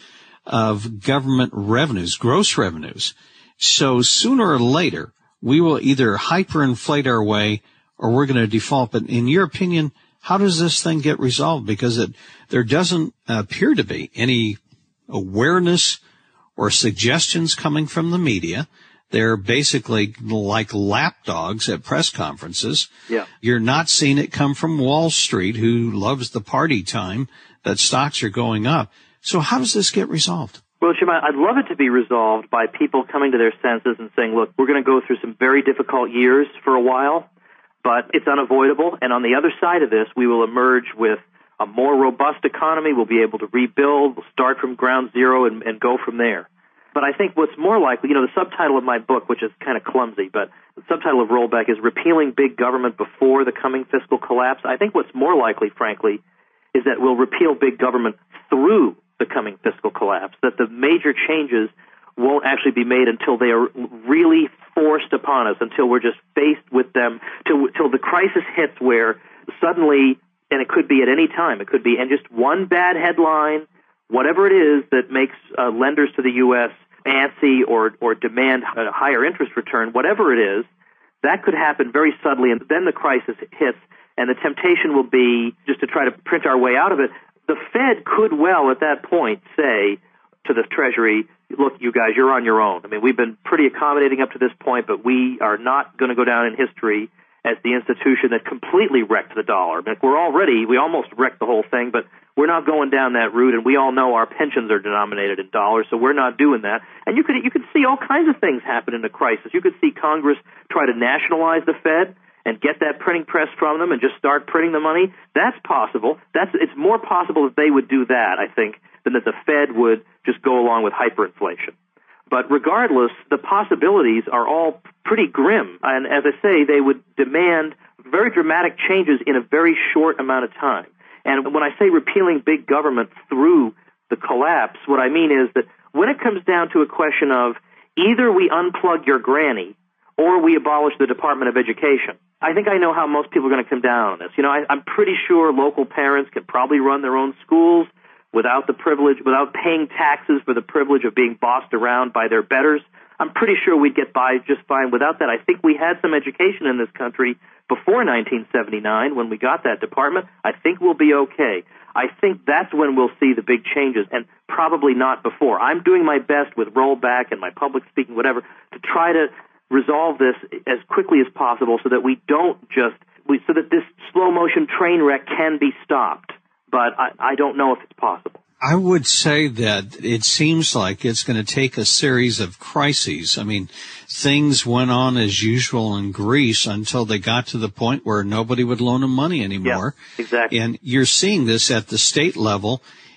of government revenues, gross revenues. So sooner or later, we will either hyperinflate our way or we're going to default. But in your opinion, how does this thing get resolved? Because it, there doesn't appear to be any awareness or suggestions coming from the media. They're basically like lapdogs at press conferences. Yeah. You're not seeing it come from Wall Street, who loves the party time that stocks are going up. So how does this get resolved? Well, Jim, I'd love it to be resolved by people coming to their senses and saying, look, we're going to go through some very difficult years for a while, but it's unavoidable. And on the other side of this, we will emerge with a more robust economy. We'll be able to rebuild. We'll start from ground zero and, and go from there. But I think what's more likely, you know, the subtitle of my book, which is kind of clumsy, but the subtitle of Rollback is Repealing Big Government Before the Coming Fiscal Collapse. I think what's more likely, frankly, is that we'll repeal big government through the coming fiscal collapse, that the major changes won't actually be made until they are really forced upon us, until we're just faced with them, till, till the crisis hits where suddenly, and it could be at any time, it could be in just one bad headline, whatever it is that makes uh, lenders to the U S antsy or, or demand a higher interest return, whatever it is, that could happen very suddenly, and then the crisis hits, and the temptation will be just to try to print our way out of it. The Fed could well at that point say to the Treasury, look, you guys, you're on your own. I mean, we've been pretty accommodating up to this point, but we are not going to go down in history as the institution that completely wrecked the dollar. I mean, we're already, we almost wrecked the whole thing, but we're not going down that route, and we all know our pensions are denominated in dollars, so we're not doing that. And you could you could see all kinds of things happen in a crisis. You could see Congress try to nationalize the Fed and get that printing press from them and just start printing the money. That's possible. That's it's more possible that they would do that, I think, than that the Fed would just go along with hyperinflation. But regardless, the possibilities are all pretty grim. And as I say, they would demand very dramatic changes in a very short amount of time. And when I say repealing big government through the collapse, what I mean is that when it comes down to a question of either we unplug your granny or we abolish the Department of Education, I think I know how most people are going to come down on this. You know, I, I'm pretty sure local parents can probably run their own schools without the privilege, without paying taxes for the privilege of being bossed around by their betters. I'm pretty sure we'd get by just fine without that. I think we had some education in this country before nineteen seventy-nine when we got that department. I think we'll be okay. I think that's when we'll see the big changes, and probably not before. I'm doing my best with Rollback and my public speaking, whatever, to try to resolve this as quickly as possible so that we don't just, we, so that this slow motion train wreck can be stopped. But I, I don't know if it's possible. I would say that it seems like it's going to take a series of crises. I mean, things went on as usual in Greece until they got to the point where nobody would loan them money anymore. Yeah, exactly. And you're seeing this at the state level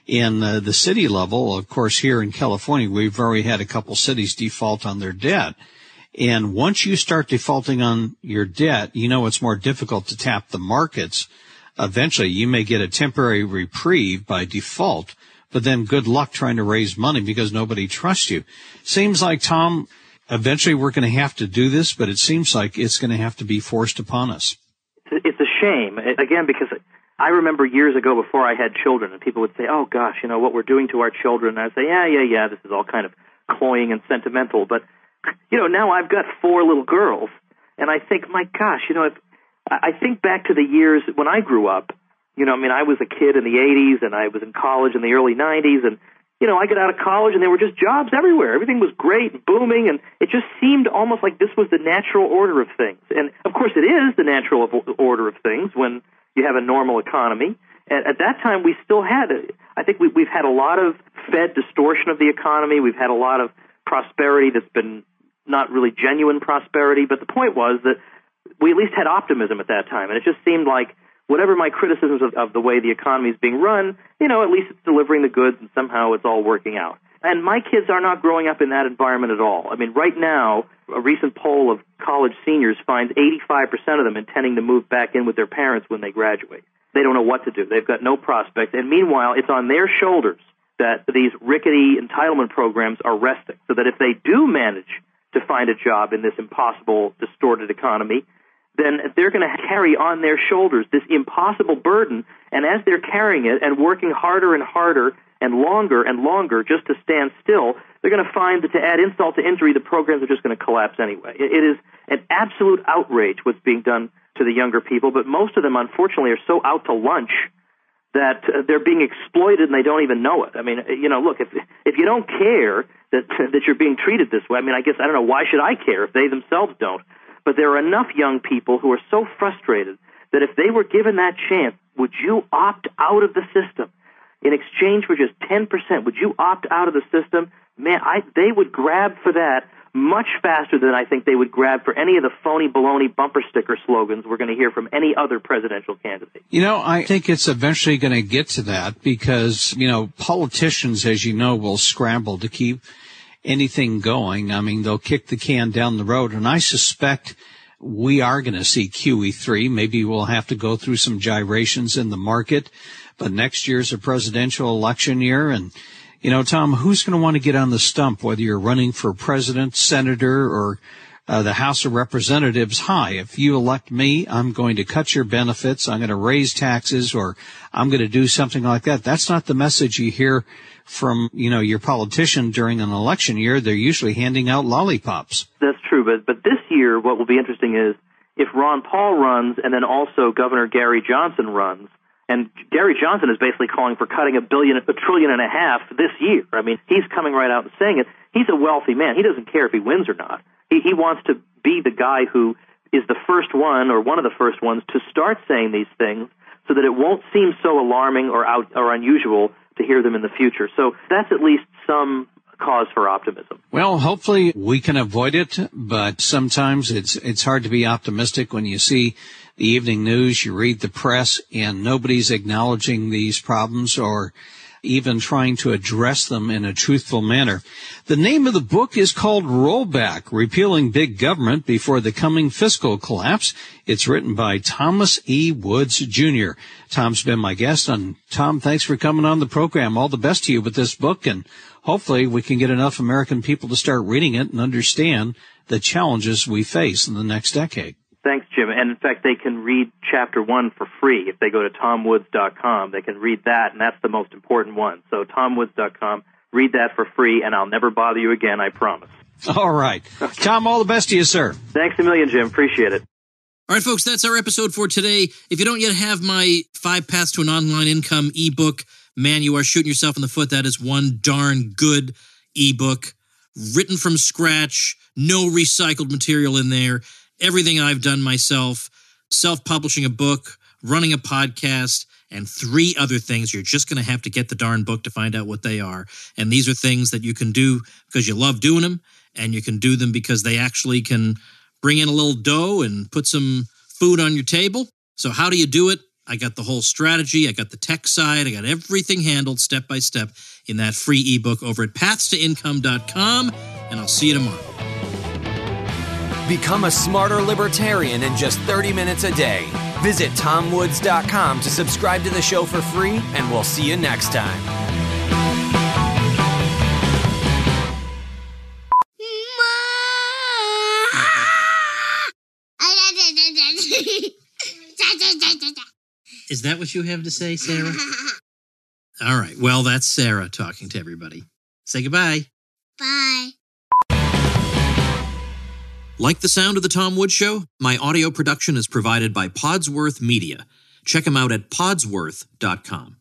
in uh, the city level. Of course, here in California, we've already had a couple cities default on their debt. And once you start defaulting on your debt, you know it's more difficult to tap the markets. Eventually, you may get a temporary reprieve by default, but then good luck trying to raise money because nobody trusts you. Seems like, Tom, eventually we're going to have to do this, but it seems like it's going to have to be forced upon us. It's a shame, again, because I remember years ago before I had children, and people would say, oh, gosh, you know, what we're doing to our children. And I'd say, yeah, yeah, yeah, this is all kind of cloying and sentimental. But, you know, now I've got four little girls, and I think, my gosh, you know, if, I think back to the years when I grew up. You know, I mean, I was a kid in the eighties, and I was in college in the early nineties, and, you know, I got out of college, and there were just jobs everywhere. Everything was great and booming, and it just seemed almost like this was the natural order of things. And, of course, it is the natural order of things when you have a normal economy. And at that time, we still had, I think we, we've had a lot of Fed distortion of the economy. We've had a lot of prosperity that's been not really genuine prosperity. But the point was that we at least had optimism at that time. And it just seemed like whatever my criticisms of, of the way the economy is being run, you know, at least it's delivering the goods and somehow it's all working out. And my kids are not growing up in that environment at all. I mean, right now, a recent poll of college seniors finds eighty-five percent of them intending to move back in with their parents when they graduate. They don't know what to do. They've got no prospects. And meanwhile, it's on their shoulders that these rickety entitlement programs are resting, so that if they do manage to find a job in this impossible, distorted economy, then they're going to carry on their shoulders this impossible burden. And as they're carrying it and working harder and harder and longer and longer just to stand still, they're going to find that to add insult to injury, the programs are just going to collapse anyway. It is an absolute outrage what's being done to the younger people, but most of them, unfortunately, are so out to lunch that uh, they're being exploited and they don't even know it. I mean, you know, look, if if you don't care that that you're being treated this way, I mean, I guess, I don't know, why should I care if they themselves don't? But there are enough young people who are so frustrated that if they were given that chance, would you opt out of the system? In exchange for just ten percent, would you opt out of the system? Man, I, they would grab for that much faster than I think they would grab for any of the phony baloney bumper sticker slogans we're going to hear from any other presidential candidate. You know, I think it's eventually going to get to that because, you know, politicians, as you know, will scramble to keep anything going. I mean, they'll kick the can down the road, and I suspect we are going to see Q E three. Maybe we'll have to go through some gyrations in the market, but next year's a presidential election year, and you know, Tom, who's going to want to get on the stump, whether you're running for president, senator, or uh, the House of Representatives? Hi, if you elect me, I'm going to cut your benefits, I'm going to raise taxes, or I'm going to do something like that. That's not the message you hear from, you know, your politician during an election year. They're usually handing out lollipops. That's true, but but this year, what will be interesting is if Ron Paul runs and then also Governor Gary Johnson runs. And Gary Johnson is basically calling for cutting a billion, a trillion and a half this year. I mean, he's coming right out and saying it. He's a wealthy man. He doesn't care if he wins or not. He, he wants to be the guy who is the first one or one of the first ones to start saying these things so that it won't seem so alarming or out or unusual to hear them in the future. So that's at least some cause for optimism. Well, hopefully we can avoid it, but sometimes it's it's hard to be optimistic when you see the evening news, you read the press, and nobody's acknowledging these problems or even trying to address them in a truthful manner. The name of the book is called Rollback, Repealing Big Government Before the Coming Fiscal Collapse. It's written by Thomas E. Woods, Junior Tom's been my guest, and Tom, thanks for coming on the program. All the best to you with this book, and hopefully we can get enough American people to start reading it and understand the challenges we face in the next decade. Thanks, Jim. And in fact, they can read chapter one for free. If they go to tom woods dot com, they can read that, and that's the most important one. So tom woods dot com, read that for free, and I'll never bother you again, I promise. All right. Tom, all the best to you, sir. Thanks a million, Jim. Appreciate it. All right, folks, that's our episode for today. If you don't yet have my Five Paths to an Online Income ebook, man, you are shooting yourself in the foot. That is one darn good ebook, written from scratch, no recycled material in there. Everything I've done myself, self-publishing a book, running a podcast, and three other things. You're just going to have to get the darn book to find out what they are. And these are things that you can do because you love doing them, and you can do them because they actually can bring in a little dough and put some food on your table. So how do you do it? I got the whole strategy. I got the tech side. I got everything handled step by step in that free ebook over at paths to income dot com, and I'll see you tomorrow. Become a smarter libertarian in just thirty minutes a day. Visit tom woods dot com to subscribe to the show for free, and we'll see you next time. Is that what you have to say, Sarah? All right. Well, that's Sarah talking to everybody. Say goodbye. Bye. Like the sound of The Tom Woods Show? My audio production is provided by Podsworth Media. Check them out at podsworth dot com.